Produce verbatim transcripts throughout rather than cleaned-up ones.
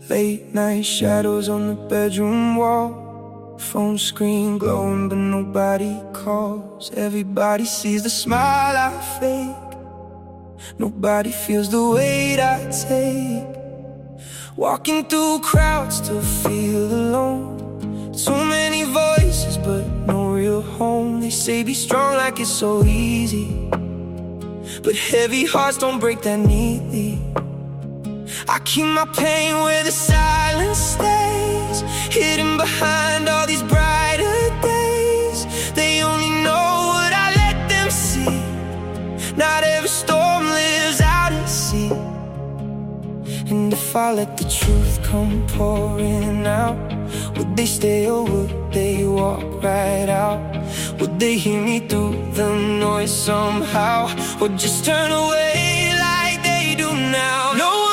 Late night shadows on the bedroom wall, phone screen glowing but nobody calls. Everybody sees the smile I fake, nobody feels the weight I take. Walking through crowds to feel alone, so many voices but no real home. They say be strong like it's so easy, but heavy hearts don't break that neatly. I keep my pain where the silence stays, hidden behind all these brighter days. They only know what I let them see. Not every storm lives out at sea. And if I let the truth come pouring out, would they stay or would they walk right out? Would they hear me through the noise somehow, or just turn away like they do now? No one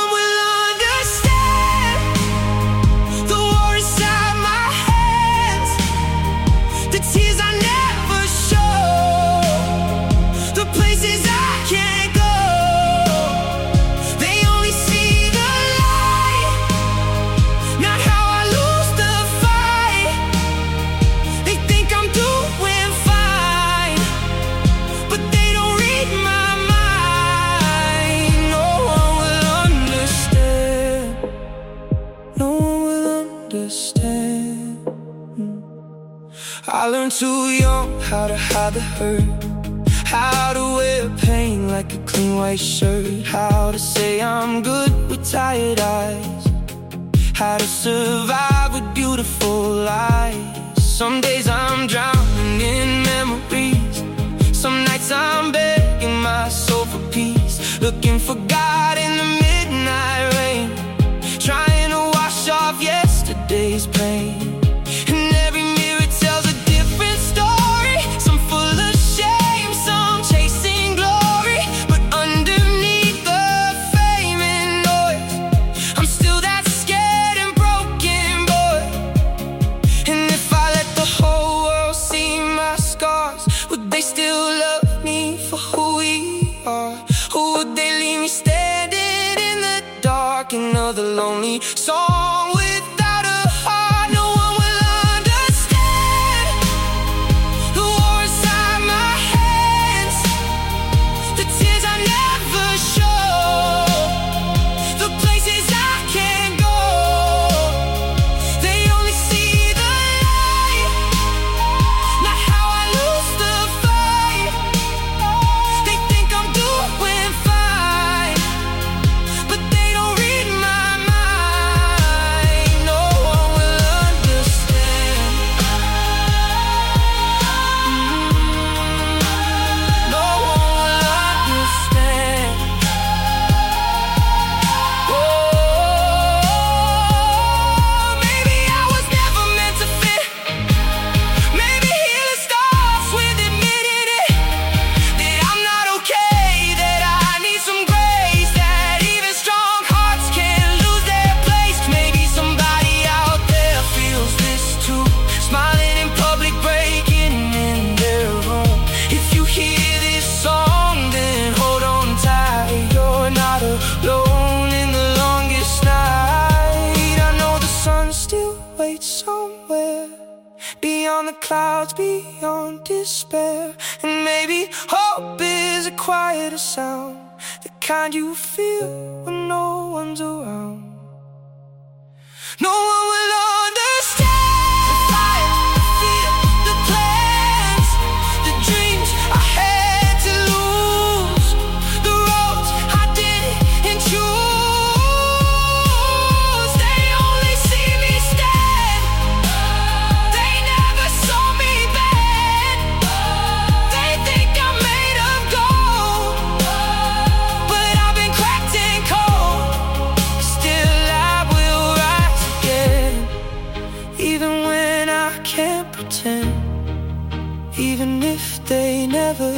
I learned too young how to hide the hurt, how to wear pain like a clean white shirt, how to say I'm good with tired eyes, how to survive with beautiful lies. Some days I'm drowning in memories, some nights I'm begging my soul for peace, looking for God in the midnight rain, trying to wash off yesterday's pain. Another lonely song without a heart. No one will understand the war inside my hands, the tears I never show, the places I can't go. They only see the light, not how I lose the fight. They think I'm doing fine, but they don't read my mind. No one will understand. No one will understand. Oh, maybe I was never meant to fit. Maybe healing starts with admitting it, that I'm not okay, that I need some grace, that even strong hearts can lose their place. Maybe somebody out there feels this too, smiling in public, breaking in their room. If you hear this song, then hold on tight. You're not alone in the longest night. I know the sun still waits somewhere beyond the clouds, beyond despair. And maybe hope is a quieter sound, the kind you feel when no one's around. No one will understand the fire, the fear, the plans, the dreams I had to lose, the roads I didn't choose. They only see me stand, they never saw me bend. They think I'm made of gold, but I've been cracked and cold. Still I will rise again, even when I can't pretend, even if they never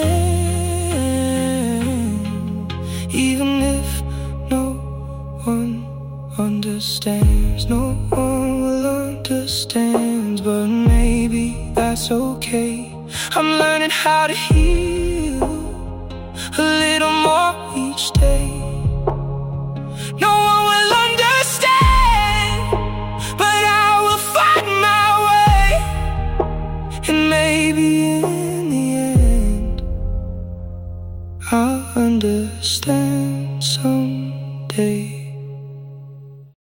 can, even if no one understands. No one will understand, but maybe that's okay. I'm learning how to heal a little more each day. No